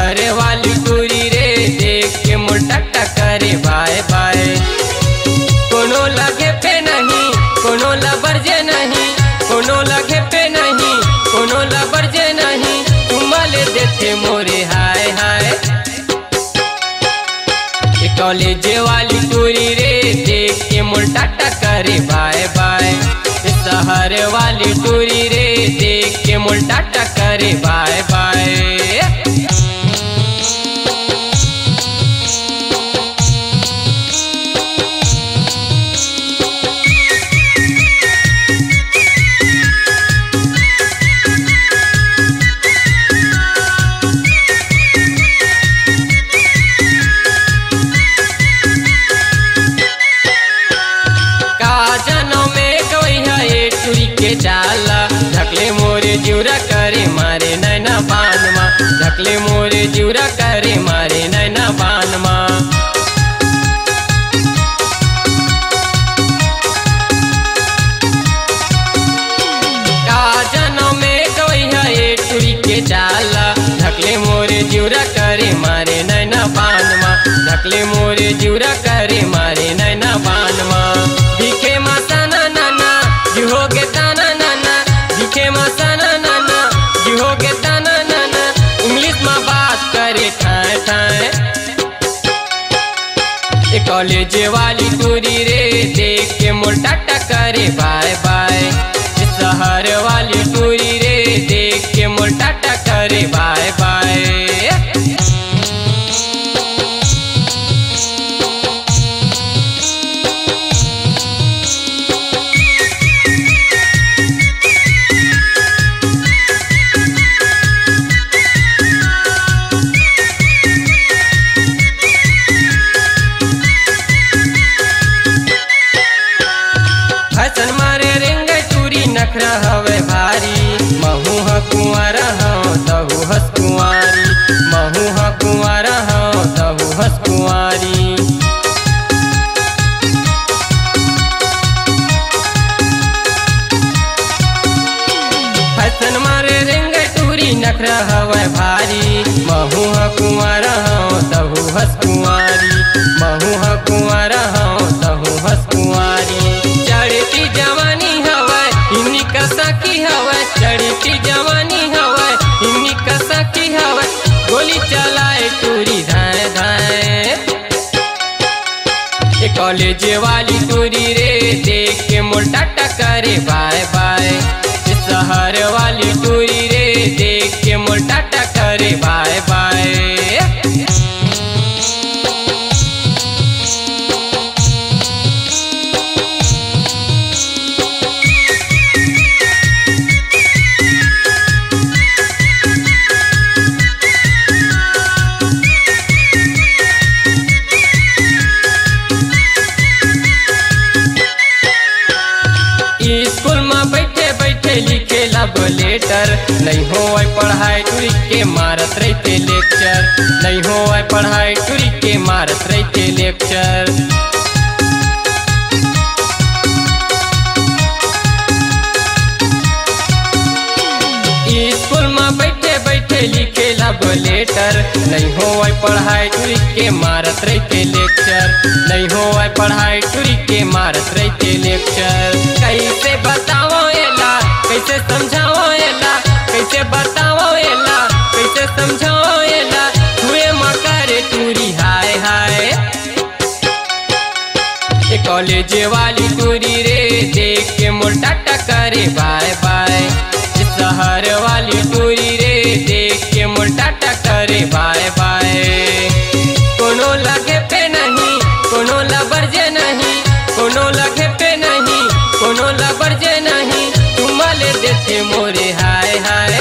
शहर वाली टूरी रे देख के मोटा करे बाय बाय। कोनो लगे पे नहीं कोनो लबरजे नहीं, कोनो लगे पे नहीं कोनो लबरजे नहीं, तुम्हारे देते मोरे हाय हाय। कॉलेज वाली टूरी रे देख के मोटा करे बाय बाय। शहर वाली टूरी रे देख के मोटा करे बाय बाय। जाला ढकले मोरे जिउरा करे मारे नैना बान मा, ढकले मोरे जिउरा करे मारे नैना बान मा। का जनम में कवैया ये टूरी के जाला ढकले मोरे जिउरा करे मारे नैना बान मा, ढकले मोरे जिउरा करे मारे नैना बान मा। दिखे मसाना नाना जी हो गे ताना नाना, दिखे मसाना नाना जी हो गे ताना नाना, इंग्लिश में बात करे ठाए ठाए। कॉलेज वाली टूरी रे देख के मोटा करे बाय बाय। शहर वाली टूरी रे देख के मोटा करे बाय बाय। हसन मारे रेंगे टूरी नखरा हवे भारी, महू ह कुंवारा हूँ तहु हस कुंवारी, महू ह कुंवारा हूँ तहु हस कुंवारी। हसन मारे रेंगे टूरी नखरा हवे भारी, महू ह कुंवारा हूँ तहु हस कुंवारी, महू ह कुंवारा हूँ तहु हस कुंवारी। चढ़ती जवानी हवा इन्हीं कसा की हवा, चढ़ती जवानी हवा इन्हीं कसा की हवा, गोली चलाए टूरी धाए धाए। कॉलेज वाली टूरी रे देख के मोटा करे बाय बाय। शहर वाली टूरी रे देख के मोटा करे बाय बाय। स्कूल में बैठे बैठे लिखे लब लेटर, नहीं हो पढ़ाई टूरी के मारत रहते लेक्चर, नहीं हो पढ़ाई टूरी के मारत रहते लेक्चर। स्कूल में बैठे बैठे लिखे लब लेटर, नहीं हो पढ़ाई टूरी के मारत रहते लेक्चर, नहीं हो पढ़ाई टूरी के मारत रहते लेक्चर। कैसे बताओ एला कैसे समझाओ एला, कैसे बताओ एला कैसे समझाओ एला, हुए मकर टूरी हाय हाय। कॉलेज वाली टूरी रे देख के मोटा करे बाय बाय। शहर वाली टूरी रे देख के मोटा करे बाय बाय। कोनो लगे पे नहीं कोनो लबरजे नहीं, कोनो लगे पे नहीं कोनो लबरजे नहीं, तुम्हारे देते मोरे हाय हाय।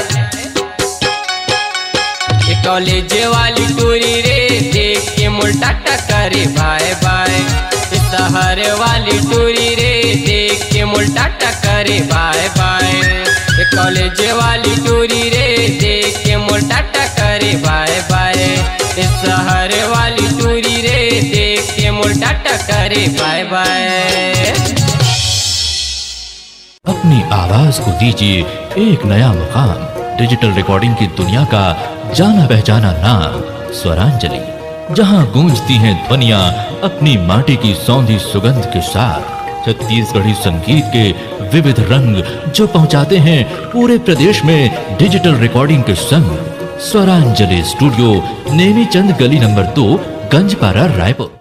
कॉलेज वाली टूरी रे देख के मोटा करे बाय बाय। शहर वाली टूरी रे देख के मोटा करे बाय बाय। कॉलेज वाली टूरी रे देख के मोटा करे बाय बाय। शहर वाली टूरी रे देख के मोटा करे बाय बाय। अपनी आवाज को दीजिए एक नया मुकाम। डिजिटल रिकॉर्डिंग की दुनिया का जाना पहचाना नाम स्वरांजलि, जहां गूंजती हैं ध्वनियां अपनी माटी की सौंधी सुगंध के साथ। छत्तीसगढ़ी संगीत के विविध रंग जो पहुंचाते हैं पूरे प्रदेश में डिजिटल रिकॉर्डिंग के संग। स्वरांजलि स्टूडियो, नेमीचंद गली नंबर 2, गंजपारा, रायपुर।